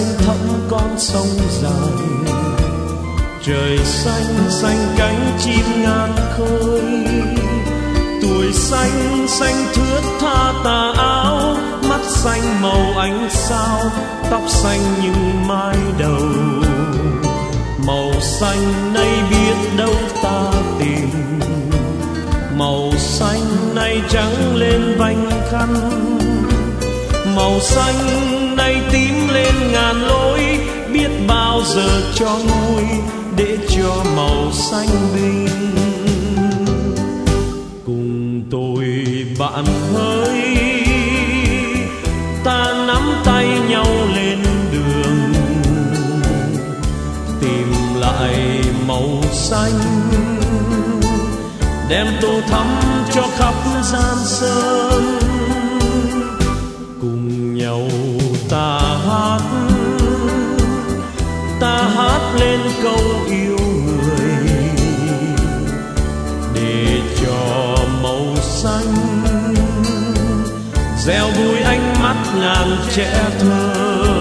xanh thẳm con sông dài, trời xanh xanh cánh chim ngàn khơi. Tuổi xanh xanh thướt tha tà áo, mắt xanh màu ánh sao, tóc xanh những mái đầu. Màu xanh nay biết đâu ta tìm, màu xanh nay trắng lên vành khăn. Màu xanh nay tím lên ngàn lối, biết bao giờ cho nguôi để cho màu xanh bình. Cùng tôi bạn hỡi, ta nắm tay nhau lên đường, tìm lại màu xanh, đem tô thắm cho khắp gian sơn. Cùng nhau ta hát lên câu yêu người, để cho màu xanh gieo vui ánh mắt ngàn trẻ thơ.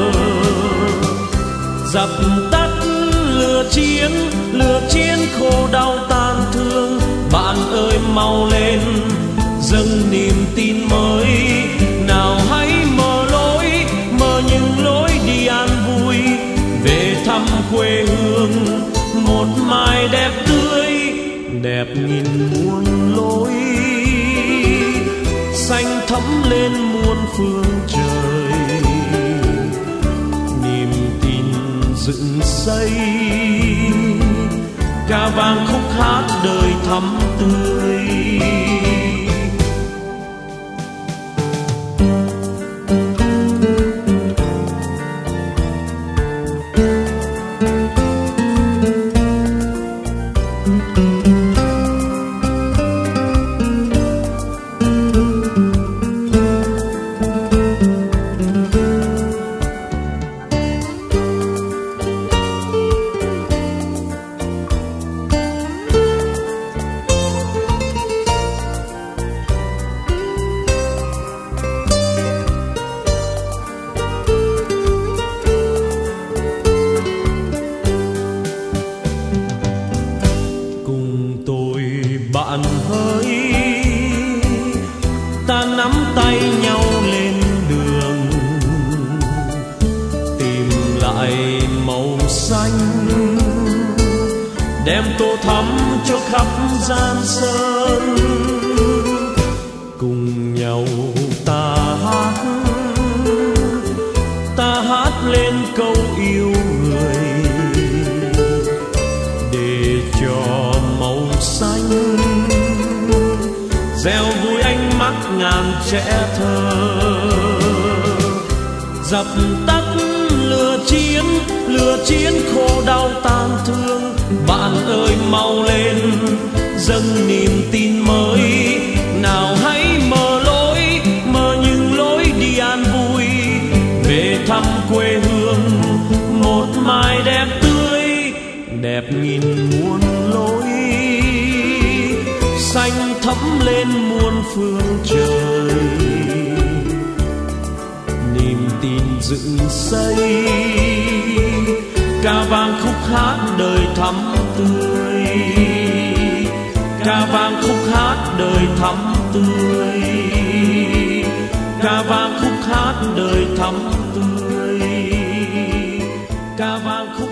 Dập tắt lửa chiến khổ đau tan thương. Bạn ơi mau lên dâng niềm tin mới, nào hãy mở những lối đi an vui, về thăm quê hương một mai đẹp tươi, đẹp nghìn muôn lối. Xanh thẫm lên muôn phương trời, niềm tin dựng xây, ca vang khúc hát đời thắm tươi. Bạn hỡi, ta nắm tay nhau lên đường, tìm lại màu xanh, đem tô thắm cho khắp gian sơn. Cùng nhau ta hát lên câu yêu người, để cho màu xanh gieo vui ánh mắt ngàn trẻ thơ. Dập tắt lửa chiến khổ đau tan thương. Bạn ơi mau lên dâng niềm tin mới, nào hãy mở những lối đi an vui, về thăm quê hương một mai đẹp tươi, đẹp nghìn muôn lối. Xanh thẫm lên muôn phương trời, niềm tin dựng xây, ca vang khúc hát đời thắm tươi, ca vang khúc hát đời thắm tươi, ca vang khúc hát đời thắm tươi, ca vang khúc